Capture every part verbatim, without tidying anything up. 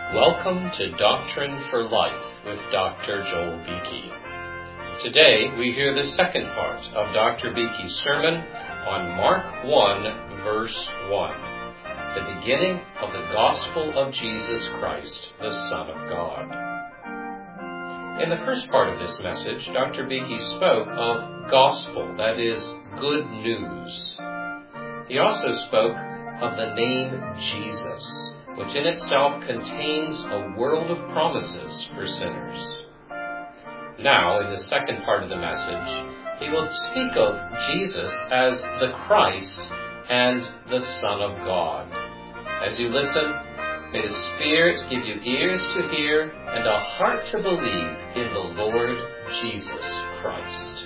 Welcome to Doctrine for Life with Doctor Joel Beeke. Today we hear the second part of Doctor Beeke's sermon on Mark one, verse one, the beginning of the Gospel of Jesus Christ, the Son of God. In the first part of this message, Doctor Beeke spoke of gospel, that is, good news. He also spoke of the name Jesus, which in itself contains a world of promises for sinners. Now, in the second part of the message, he will speak of Jesus as the Christ and the Son of God. As you listen, may the Spirit give you ears to hear and a heart to believe in the Lord Jesus Christ.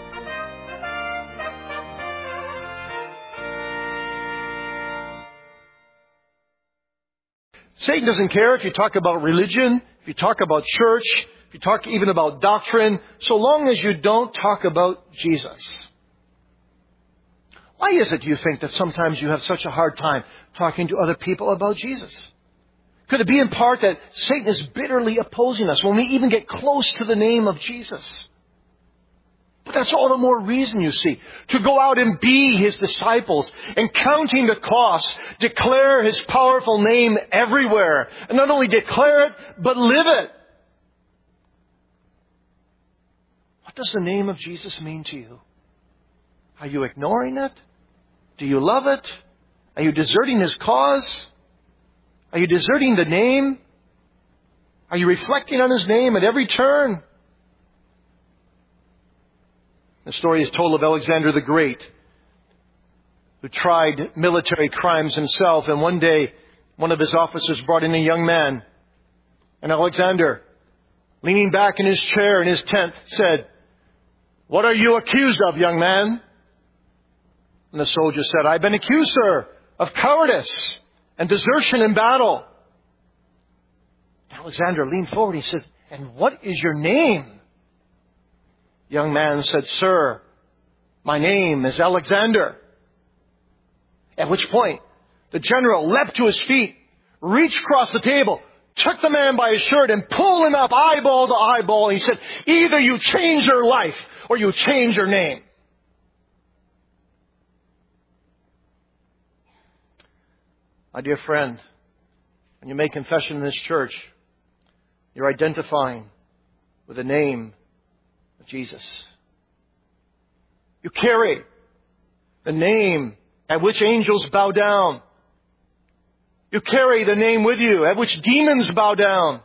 Satan doesn't care if you talk about religion, if you talk about church, if you talk even about doctrine, so long as you don't talk about Jesus. Why is it, do you think, that sometimes you have such a hard time talking to other people about Jesus? Could it be in part that Satan is bitterly opposing us when we even get close to the name of Jesus? But that's all the more reason, you see, to go out and be His disciples and, counting the cost, declare His powerful name everywhere. And not only declare it, but live it. What does the name of Jesus mean to you? Are you ignoring it? Do you love it? Are you deserting His cause? Are you deserting the name? Are you reflecting on His name at every turn? The story is told of Alexander the Great, who tried military crimes himself. And one day, one of his officers brought in a young man. And Alexander, leaning back in his chair in his tent, said, "What are you accused of, young man?" And the soldier said, "I've been accused, sir, of cowardice and desertion in battle." Alexander leaned forward. He said, "And what is your name?" The young man said, "Sir, my name is Alexander." At which point, the general leapt to his feet, reached across the table, took the man by his shirt and pulled him up eyeball to eyeball. And he said, "Either you change your life or you change your name." My dear friend, when you make confession in this church, you're identifying with the name of Jesus. You carry the name at which angels bow down. You carry the name with you at which demons bow down.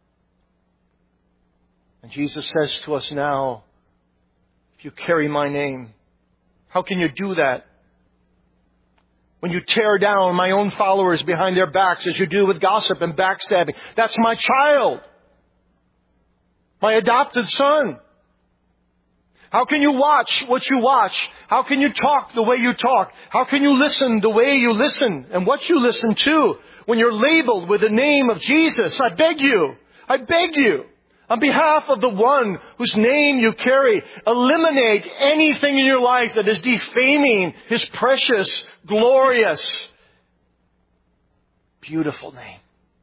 And Jesus says to us now, if you carry my name, how can you do that? When you tear down my own followers behind their backs as you do with gossip and backstabbing. That's my child. My adopted son. How can you watch what you watch? How can you talk the way you talk? How can you listen the way you listen and what you listen to when you're labeled with the name of Jesus? I beg you, I beg you, on behalf of the one whose name you carry, eliminate anything in your life that is defaming His precious, glorious, beautiful name.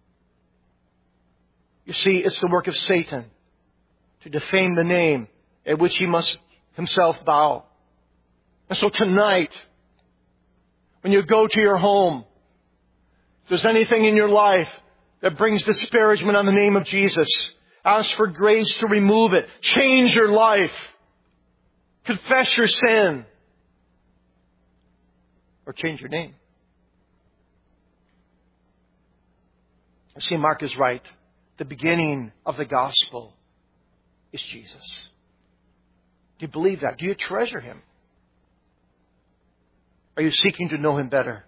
You see, it's the work of Satan to defame the name at which he must himself bow. And so tonight, when you go to your home, if there's anything in your life that brings disparagement on the name of Jesus, ask for grace to remove it. Change your life. Confess your sin. Or change your name. You see, Mark is right. The beginning of the gospel is Jesus. Do you believe that? Do you treasure Him? Are you seeking to know Him better?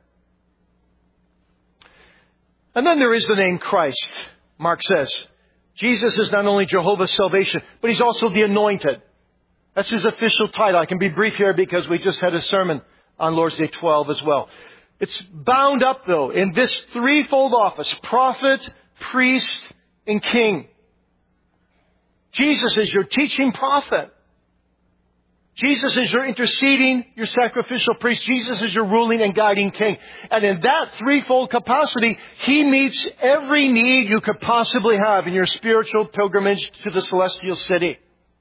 And then there is the name Christ. Mark says, Jesus is not only Jehovah's salvation, but He's also the Anointed. That's His official title. I can be brief here because we just had a sermon on Lord's Day twelve as well. It's bound up, though, in this threefold office: prophet, priest, and king. Jesus is your teaching prophet. Jesus is your interceding, your sacrificial priest. Jesus is your ruling and guiding king. And in that threefold capacity, He meets every need you could possibly have in your spiritual pilgrimage to the celestial city.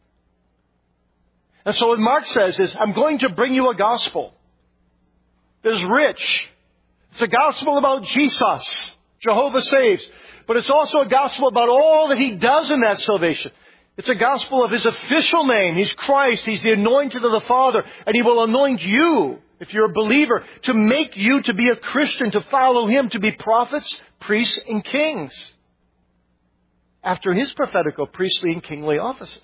And so what Mark says is, I'm going to bring you a gospel that is rich. It's a gospel about Jesus. Jehovah saves. But it's also a gospel about all that He does in that salvation. It's a gospel of His official name. He's Christ. He's the anointed of the Father. And He will anoint you, if you're a believer, to make you to be a Christian, to follow Him, to be prophets, priests, and kings, after His prophetical, priestly, and kingly offices.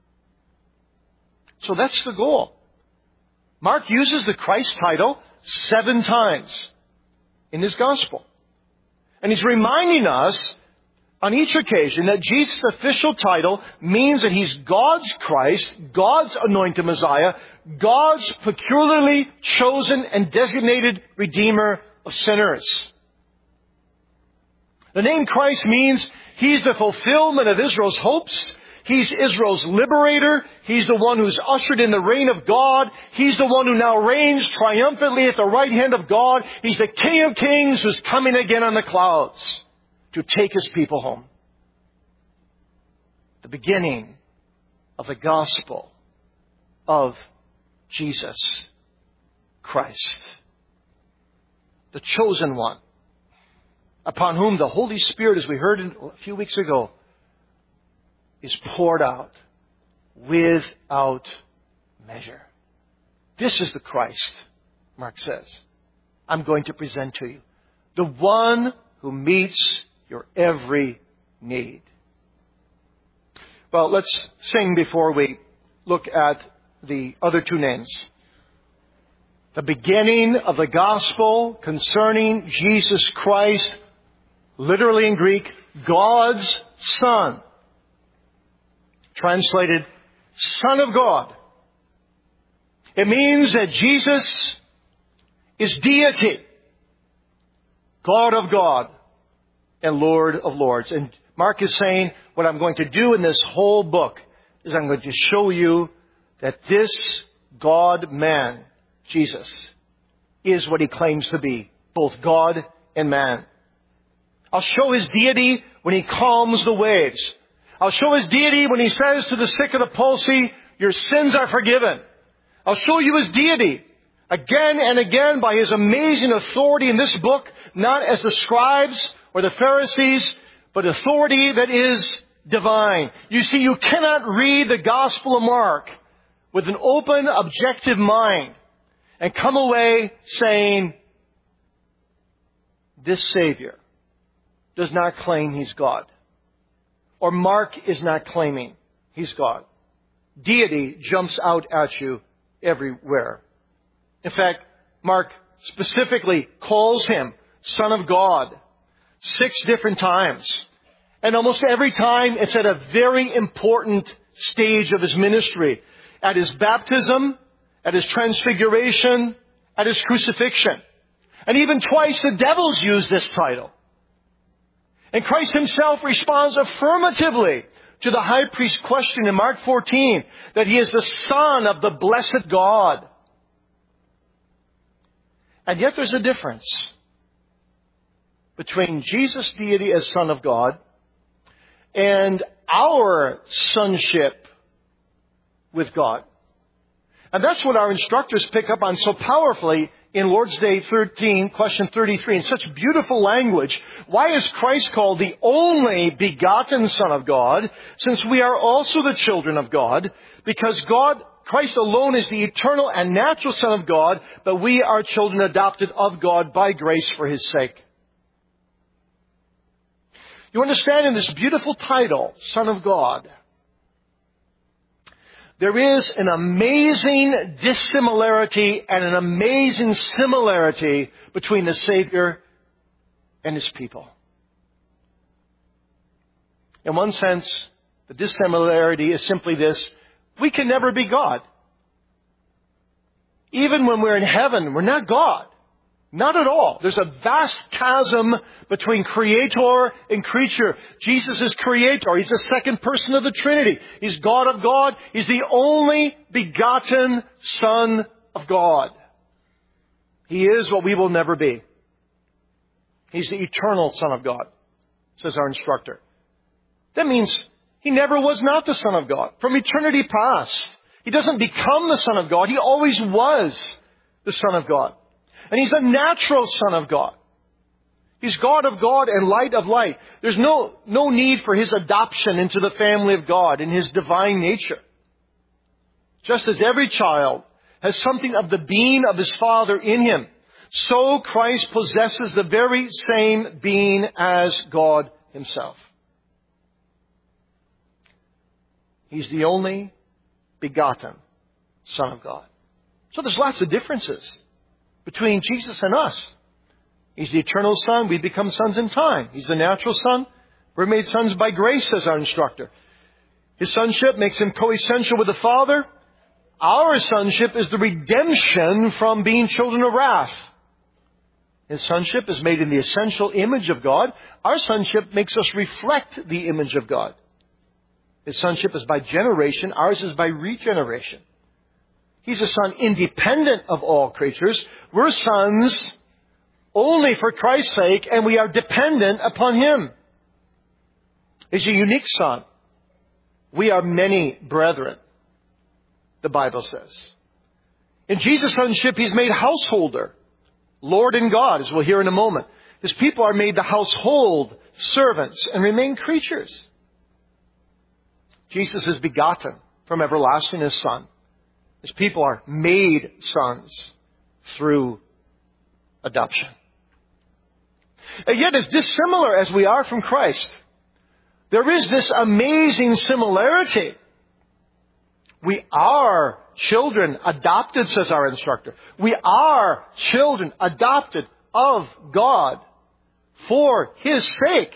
So that's the goal. Mark uses the Christ title seven times in his gospel. And he's reminding us on each occasion that Jesus' official title means that He's God's Christ, God's anointed Messiah, God's peculiarly chosen and designated Redeemer of sinners. The name Christ means He's the fulfillment of Israel's hopes. He's Israel's liberator. He's the one who's ushered in the reign of God. He's the one who now reigns triumphantly at the right hand of God. He's the King of Kings who's coming again on the clouds to take His people home. The beginning of the gospel of Jesus Christ, the chosen one, upon whom the Holy Spirit, as we heard a few weeks ago, is poured out without measure. This is the Christ, Mark says, I'm going to present to you. The one who meets your every need. Well, let's sing before we look at the other two names. The beginning of the gospel concerning Jesus Christ, literally in Greek, God's Son. Translated, Son of God. It means that Jesus is deity, God of God, and Lord of Lords. And Mark is saying, what I'm going to do in this whole book is I'm going to show you that this God-man, Jesus, is what He claims to be, both God and man. I'll show His deity when He calms the waves. I'll show His deity when He says to the sick of the palsy, your sins are forgiven. I'll show you His deity again and again by His amazing authority in this book, not as the scribes or the Pharisees, but authority that is divine. You see, you cannot read the Gospel of Mark with an open, objective mind and come away saying, this Savior does not claim He's God. Or Mark is not claiming He's God. Deity jumps out at you everywhere. In fact, Mark specifically calls Him Son of God six different times. And almost every time it's at a very important stage of His ministry. At His baptism, at His transfiguration, at His crucifixion. And even twice the devils use this title. And Christ Himself responds affirmatively to the high priest's question in Mark fourteen, that He is the Son of the blessed God. And yet there's a difference between Jesus' deity as Son of God and our sonship with God. And that's what our instructors pick up on so powerfully in Lord's Day thirteen, question thirty-three, in such beautiful language. Why is Christ called the only begotten Son of God, since we are also the children of God? Because God, Christ alone is the eternal and natural Son of God, but we are children adopted of God by grace for His sake. You understand, in this beautiful title, Son of God, there is an amazing dissimilarity and an amazing similarity between the Savior and His people. In one sense, the dissimilarity is simply this: we can never be God. Even when we're in heaven, we're not God. Not at all. There's a vast chasm between creator and creature. Jesus is creator. He's the second person of the Trinity. He's God of God. He's the only begotten Son of God. He is what we will never be. He's the eternal Son of God, says our instructor. That means He never was not the Son of God. From eternity past, He doesn't become the Son of God. He always was the Son of God. And He's a natural Son of God. He's God of God and light of light. There's no, no need for His adoption into the family of God in His divine nature. Just as every child has something of the being of his Father in him, so Christ possesses the very same being as God Himself. He's the only begotten Son of God. So there's lots of differences between Jesus and us. He's the eternal Son. We become sons in time. He's the natural Son. We're made sons by grace, says our instructor. His sonship makes Him coessential with the Father. Our sonship is the redemption from being children of wrath. His sonship is made in the essential image of God. Our sonship makes us reflect the image of God. His sonship is by generation. Ours is by regeneration. He's a Son independent of all creatures. We're sons only for Christ's sake, and we are dependent upon Him. He's a unique Son. We are many brethren, the Bible says. In Jesus' sonship, He's made householder, Lord and God, as we'll hear in a moment. His people are made the household servants and remain creatures. Jesus is begotten from everlasting, His Son. His people are made sons through adoption. And yet, as dissimilar as we are from Christ, there is this amazing similarity. We are children adopted, says our instructor. We are children adopted of God for His sake.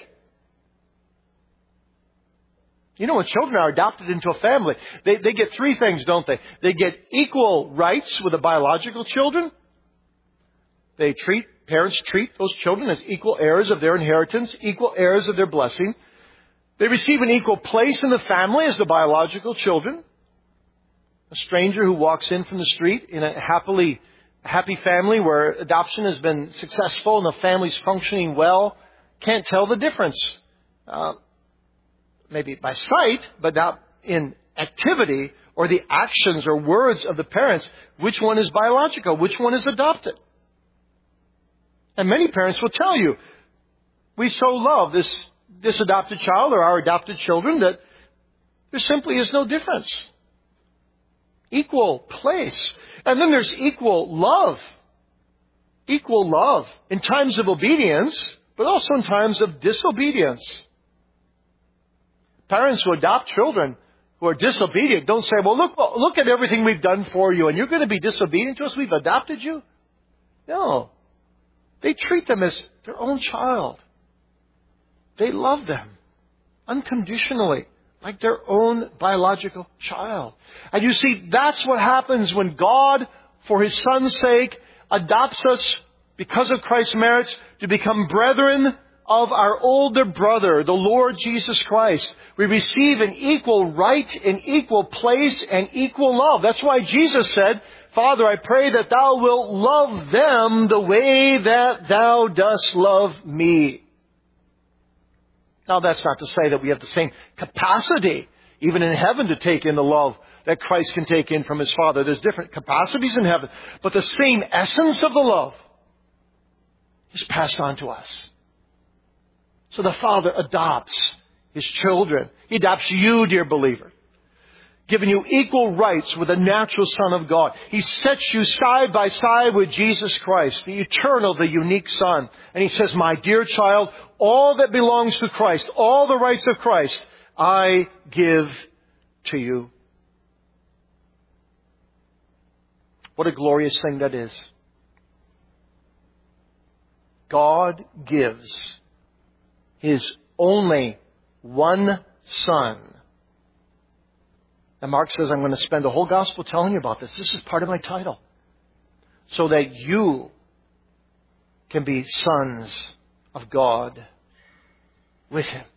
You know, when children are adopted into a family, they, they get three things, don't they? They get equal rights with the biological children. They treat, parents treat those children as equal heirs of their inheritance, equal heirs of their blessing. They receive an equal place in the family as the biological children. A stranger who walks in from the street in a happily, happy family where adoption has been successful and the family's functioning well can't tell the difference. Uh, maybe by sight, but not in activity or the actions or words of the parents, which one is biological, which one is adopted. And many parents will tell you, we so love this, this adopted child or our adopted children that there simply is no difference. Equal place. And then there's equal love. Equal love in times of obedience, but also in times of disobedience. Parents who adopt children who are disobedient don't say, well, look, look at everything we've done for you and you're going to be disobedient to us? We've adopted you? No. They treat them as their own child. They love them unconditionally, like their own biological child. And you see, that's what happens when God, for His Son's sake, adopts us because of Christ's merits to become brethren of our older brother, the Lord Jesus Christ. We receive an equal right, an equal place, and equal love. That's why Jesus said, Father, I pray that Thou wilt love them the way that Thou dost love me. Now, that's not to say that we have the same capacity, even in heaven, to take in the love that Christ can take in from His Father. There's different capacities in heaven, but the same essence of the love is passed on to us. So the Father adopts His children. He adopts you, dear believer, giving you equal rights with the natural Son of God. He sets you side by side with Jesus Christ, the eternal, the unique Son. And He says, my dear child, all that belongs to Christ, all the rights of Christ, I give to you. What a glorious thing that is. God gives His only one Son. And Mark says, I'm going to spend the whole gospel telling you about this. This is part of my title. So that you can be sons of God with Him.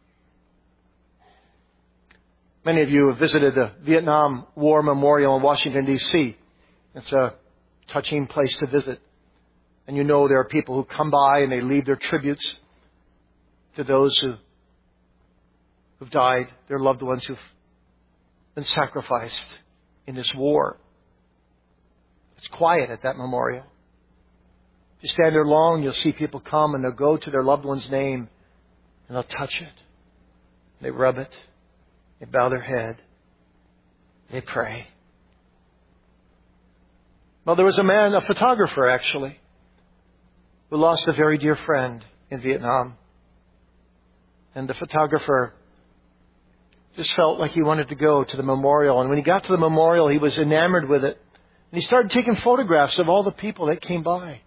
Many of you have visited the Vietnam War Memorial in Washington, D C It's a touching place to visit. And you know there are people who come by and they leave their tributes to those who, who've died, their loved ones who've been sacrificed in this war. It's quiet at that memorial. If you stand there long, you'll see people come and they'll go to their loved one's name and they'll touch it. They rub it. They bow their head. They pray. Well, there was a man, a photographer actually, who lost a very dear friend in Vietnam. And the photographer just felt like he wanted to go to the memorial. And when he got to the memorial, he was enamored with it. And he started taking photographs of all the people that came by.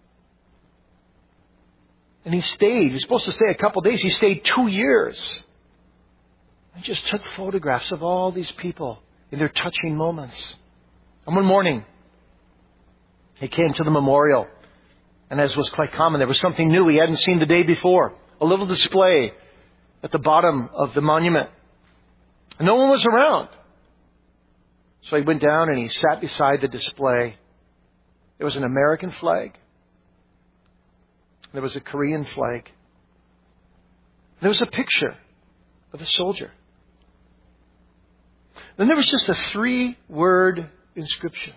And he stayed. He was supposed to stay a couple of days. He stayed two years. And just took photographs of all these people in their touching moments. And one morning, he came to the memorial. And as was quite common, there was something new he hadn't seen the day before. A little display at the bottom of the monument. And no one was around. So he went down and he sat beside the display. There was an American flag. There was a Korean flag. There was a picture of a soldier. Then there was just a three-word inscription.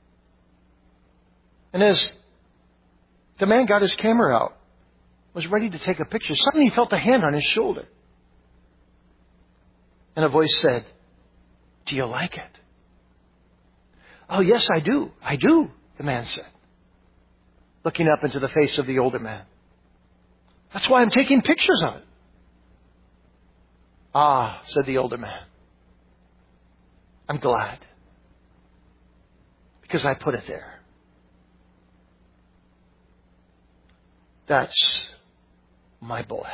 And as the man got his camera out, was ready to take a picture, suddenly he felt a hand on his shoulder. And a voice said, "Do you like it?" "Oh, yes, I do. I do," the man said, looking up into the face of the older man. "That's why I'm taking pictures of it." "Ah," said the older man, "I'm glad. Because I put it there. That's my boy."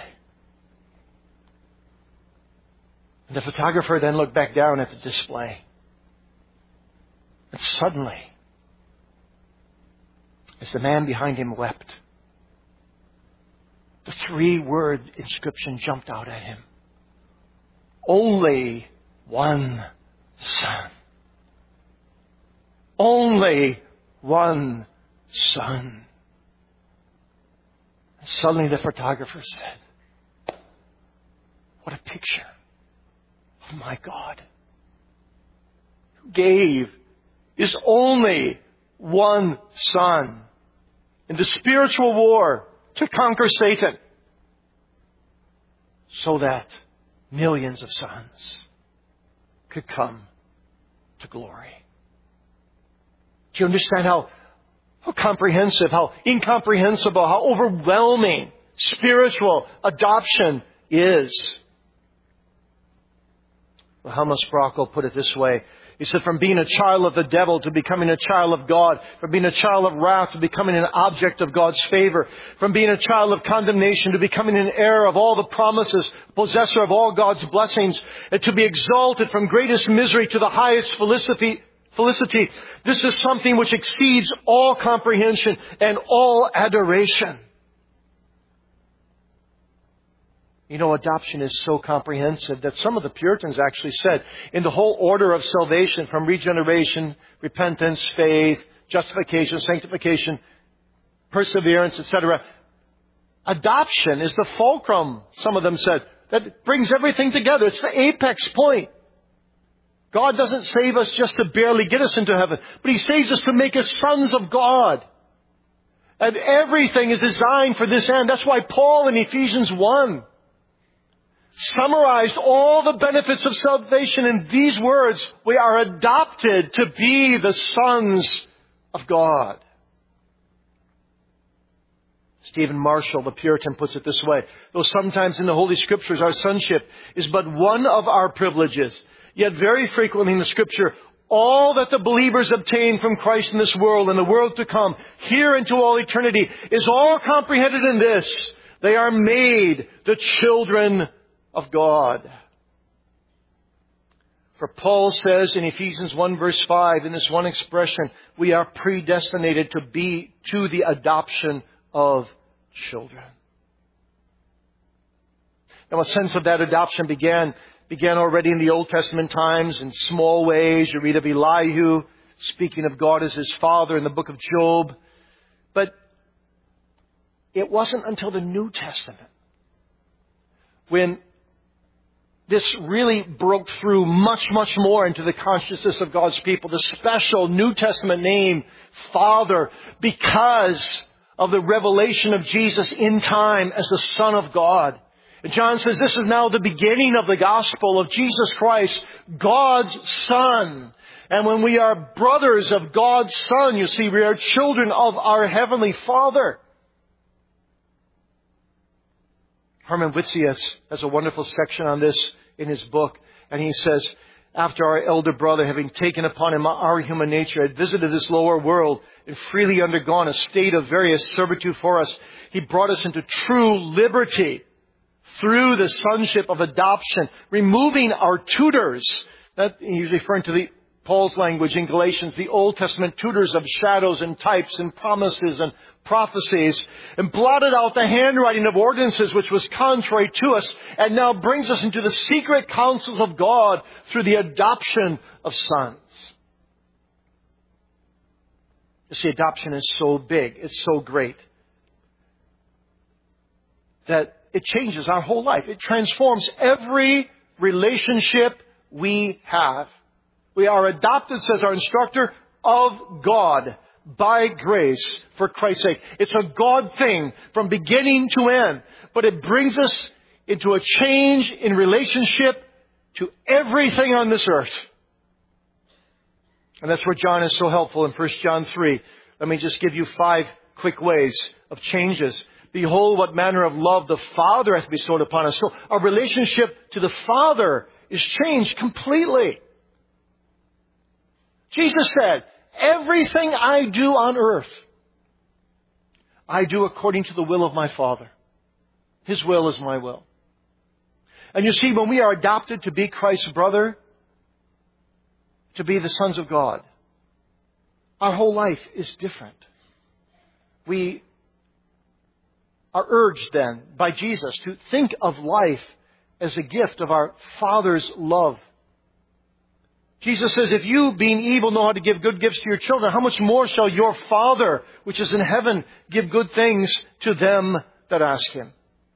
And the photographer then looked back down at the display. And suddenly, as the man behind him wept, the three-word inscription jumped out at him. Only one son. Only one son. And suddenly the photographer said, "What a picture of my God, who gave His only one son in the spiritual war to conquer Satan, so that millions of sons could come to glory." Do you understand how, how comprehensive, how incomprehensible, how overwhelming spiritual adoption is? Well, Helmut Sprockel put it this way. He said, from being a child of the devil to becoming a child of God, from being a child of wrath to becoming an object of God's favor, from being a child of condemnation to becoming an heir of all the promises, possessor of all God's blessings, and to be exalted from greatest misery to the highest felicity, felicity. This is something which exceeds all comprehension and all adoration. You know, adoption is so comprehensive that some of the Puritans actually said in the whole order of salvation, from regeneration, repentance, faith, justification, sanctification, perseverance, et cetera, adoption is the fulcrum, some of them said, that brings everything together. It's the apex point. God doesn't save us just to barely get us into heaven, but He saves us to make us sons of God. And everything is designed for this end. That's why Paul in Ephesians one summarized all the benefits of salvation in these words. We are adopted to be the sons of God. Stephen Marshall, the Puritan, puts it this way. Though sometimes in the Holy Scriptures our sonship is but one of our privileges, yet very frequently in the Scripture, all that the believers obtain from Christ in this world and the world to come, here into all eternity, is all comprehended in this. They are made the children of God. For Paul says in Ephesians one verse five, in this one expression, we are predestinated to be to the adoption of children. Now, a sense of that adoption began began already in the Old Testament times in small ways. You read of Elihu speaking of God as his father in the book of Job. But it wasn't until the New Testament when this really broke through much, much more into the consciousness of God's people. The special New Testament name, Father, because of the revelation of Jesus in time as the Son of God. And John says this is now the beginning of the gospel of Jesus Christ, God's Son. And when we are brothers of God's Son, you see, we are children of our Heavenly Father. Herman Witzius has a wonderful section on this in his book. And he says, after our elder brother, having taken upon him our human nature, had visited this lower world and freely undergone a state of various servitude for us, he brought us into true liberty through the sonship of adoption, removing our tutors. That he's referring to the Paul's language in Galatians, the Old Testament tutors of shadows and types and promises and prophecies, and blotted out the handwriting of ordinances which was contrary to us, and now brings us into the secret counsels of God through the adoption of sons. You see, adoption is so big, it's so great, that it changes our whole life. It transforms every relationship we have. We are adopted, says our instructor, of God by grace for Christ's sake. It's a God thing from beginning to end. But it brings us into a change in relationship to everything on this earth. And that's where John is so helpful in First John three. Let me just give you five quick ways of changes. Behold, what manner of love the Father hath bestowed upon us. So our relationship to the Father is changed completely. Jesus said, everything I do on earth, I do according to the will of my Father. His will is my will. And you see, when we are adopted to be Christ's brother, to be the sons of God, our whole life is different. We are urged then by Jesus to think of life as a gift of our Father's love. Jesus says, if you, being evil, know how to give good gifts to your children, how much more shall your Father, which is in heaven, give good things to them that ask Him?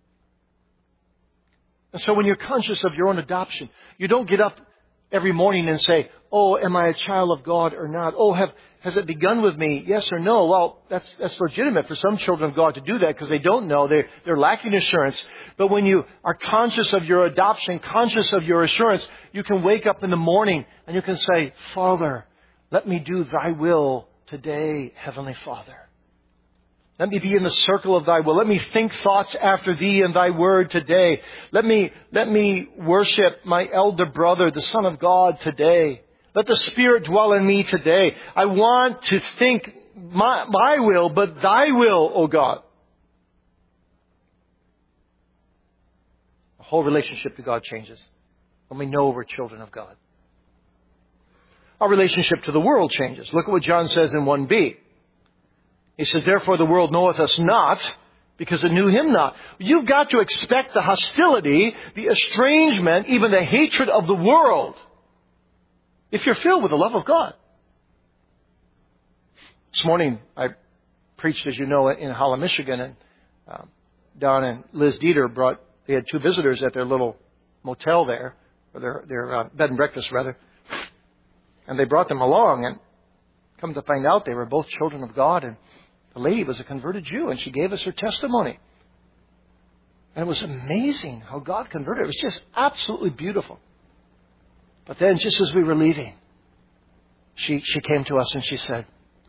And so when you're conscious of your own adoption, you don't get up every morning and say, oh, am I a child of God or not? Oh, have, has it begun with me? Yes or no? Well, that's, that's legitimate for some children of God to do that because they don't know. They're, they're lacking assurance. But when you are conscious of your adoption, conscious of your assurance, you can wake up in the morning and you can say, Father, let me do thy will today, Heavenly Father. Let me be in the circle of thy will. Let me think thoughts after thee and thy word today. Let me, let me worship my elder brother, the Son of God, today. Let the Spirit dwell in me today. I want to think my, my will, but thy will, O God. The whole relationship to God changes when we know we're children of God. Our relationship to the world changes. Look at what John says in one b. He says, therefore the world knoweth us not, because it knew Him not. You've got to expect the hostility, the estrangement, even the hatred of the world, if you're filled with the love of God. This morning, I preached, as you know, in Holland, Michigan, and um, Don and Liz Dieter brought, they had two visitors at their little motel there, or their, their uh, bed and breakfast, rather. And they brought them along, and come to find out they were both children of God, and the lady was a converted Jew, and she gave us her testimony. And it was amazing how God converted her. It was just absolutely beautiful. But then, just as we were leaving, she, she came to us and she said,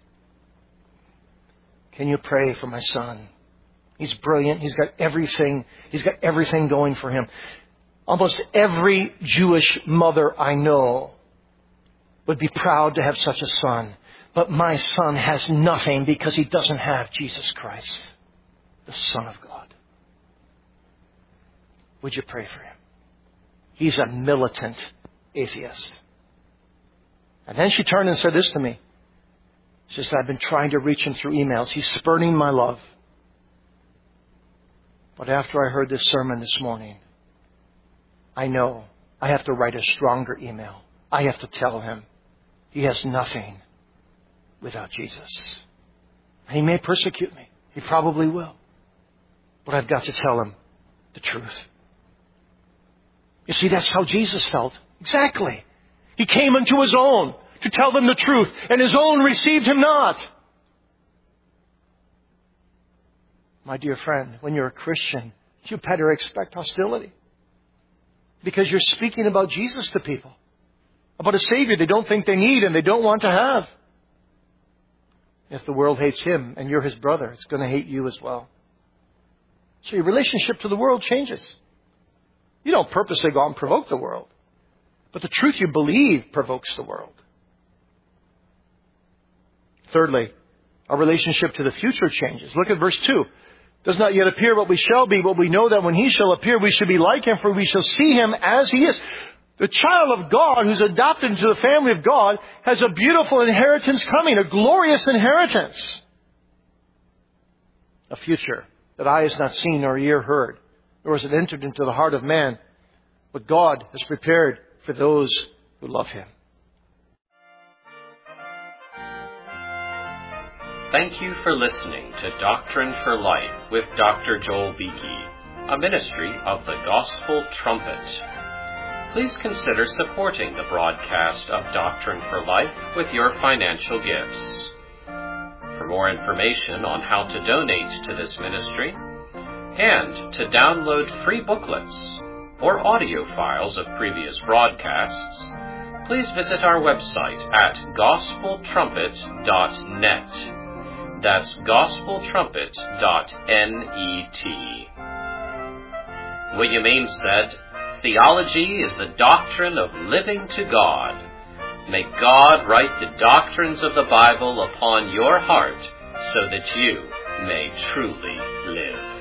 can you pray for my son? He's brilliant. He's got everything. He's got everything going for him. Almost every Jewish mother I know would be proud to have such a son. But my son has nothing because he doesn't have Jesus Christ, the Son of God. Would you pray for him? He's a militant atheist. And then she turned and said this to me. She said, I've been trying to reach him through emails. He's spurning my love. But after I heard this sermon this morning, I know I have to write a stronger email. I have to tell him he has nothing without Jesus. And he may persecute me. He probably will. But I've got to tell him the truth. You see, that's how Jesus felt. Exactly. He came unto his own to tell them the truth, and his own received him not. My dear friend, when you're a Christian, you better expect hostility. Because you're speaking about Jesus to people. About a Savior they don't think they need and they don't want to have. If the world hates him and you're his brother, it's going to hate you as well. So your relationship to the world changes. You don't purposely go out and provoke the world. But the truth you believe provokes the world. Thirdly, our relationship to the future changes. Look at verse two. Does not yet appear what we shall be, but we know that when he shall appear, we shall be like him, for we shall see him as he is. The child of God who's adopted into the family of God has a beautiful inheritance coming, a glorious inheritance. A future that eye has not seen nor ear heard, nor has it entered into the heart of man, but God has prepared for those who love him. Thank you for listening to Doctrine for Life with Doctor Joel Beeke, a ministry of the Gospel Trumpet. Please consider supporting the broadcast of Doctrine for Life with your financial gifts. For more information on how to donate to this ministry and to download free booklets or audio files of previous broadcasts, please visit our website at gospel trumpet dot net. That's gospel trumpet dot net. William Ames said, "Theology is the doctrine of living to God. May God write the doctrines of the Bible upon your heart so that you may truly live."